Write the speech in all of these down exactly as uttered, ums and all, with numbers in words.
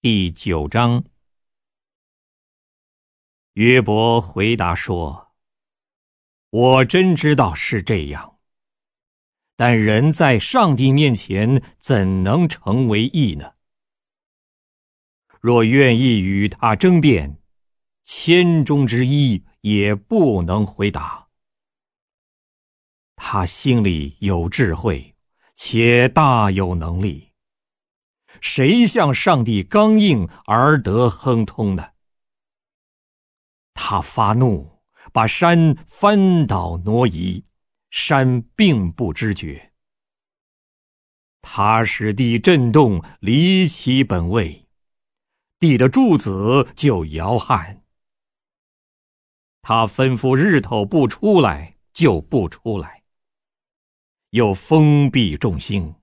第九章。约伯回答说：我真知道是这样，但人在上帝面前怎能成为义呢？若愿意与他争辩，千中之一也不能回答。他心里有智慧，且大有能力，谁向上帝刚硬而得亨通呢？他发怒，把山翻倒挪移，山并不知觉。他使地震动，离其本位，地的柱子就摇撼。他吩咐日头不出来，就不出来，又封闭众星。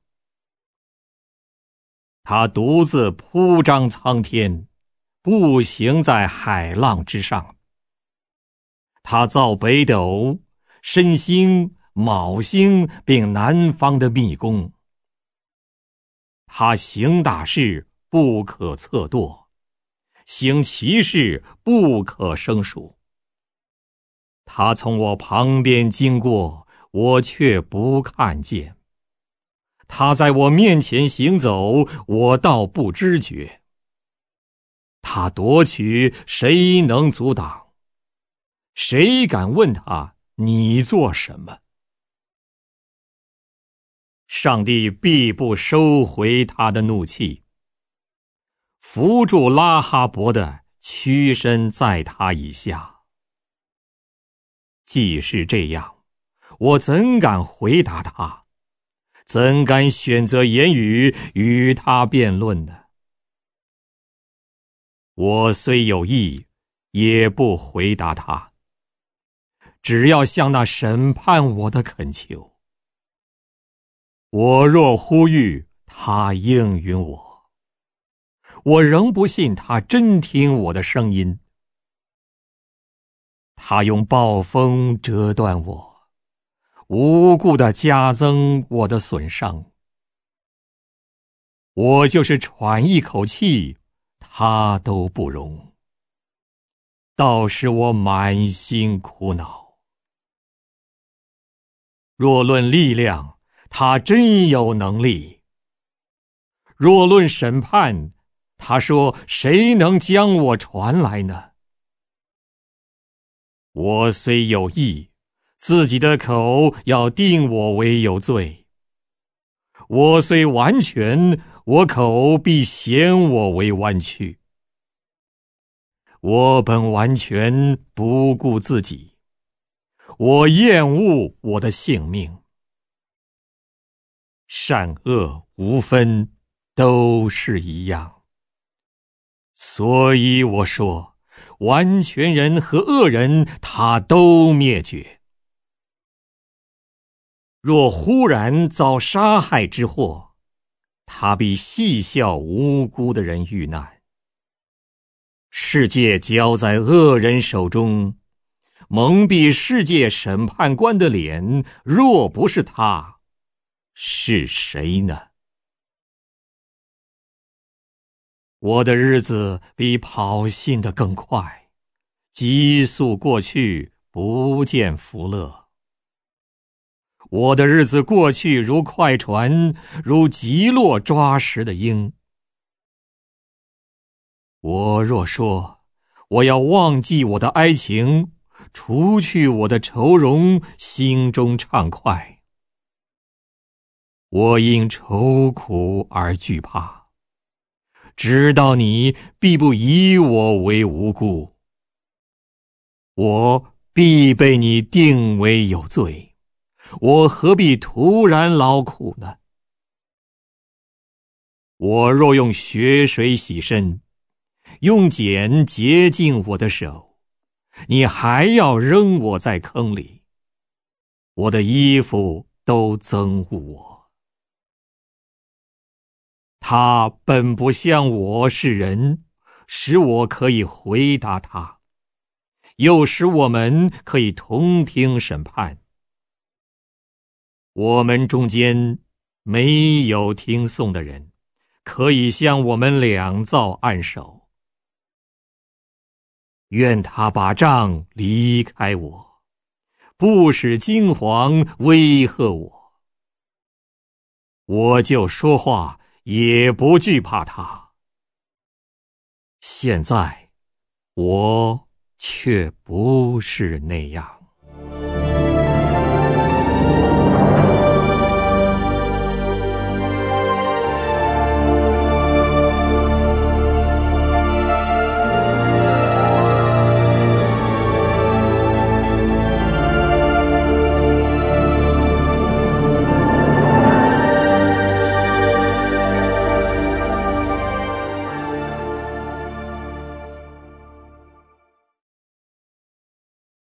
他独自铺张苍天，步行在海浪之上。他造北斗、申星、昴星，并南方的密宫。他行大事，不可测度，行奇事，不可胜数。他从我旁边经过，我却不看见。他在我面前行走，我倒不知觉。他夺取，谁能阻挡？谁敢问他，你做什么？上帝必不收回他的怒气，扶住拉哈伯的，屈身在他以下。既是这样，我怎敢回答他？怎敢选择言语与他辩论呢？我虽有意，也不回答他，只要向那审判我的恳求。我若呼吁，他应允我，我仍不信他真听我的声音。他用暴风折断我，无故地加增我的损伤。我就是喘一口气，他都不容，倒使我满心苦恼。若论力量，他真有能力；若论审判，他说谁能将我传来呢？我虽有意，自己的口要定我为有罪；我虽完全，我口必嫌我为弯曲。我本完全，不顾自己，我厌恶我的性命。善恶无分，都是一样。所以我说，完全人和恶人，他都灭绝。若忽然遭杀害之祸，他必戏笑无辜的人遇难。世界交在恶人手中，蒙蔽世界审判官的脸，若不是他，是谁呢？我的日子比跑信的更快，急速过去，不见福乐。我的日子过去如快船，如急落抓食的鹰。我若说，我要忘记我的哀情，除去我的愁容，心中畅快。我因愁苦而惧怕，知道你必不以我为无辜，我必被你定为有罪，我何必突然劳苦呢？我若用血水洗身，用碱洁净我的手，你还要扔我在坑里，我的衣服都憎恶我。他本不像我是人，使我可以回答他，又使我们可以同听审判。我们中间没有听讼的人， 可以向我们两造按手。愿他把杖离开我，不使惊惶威吓我，我就说话也不惧怕他。现在我却不是那样。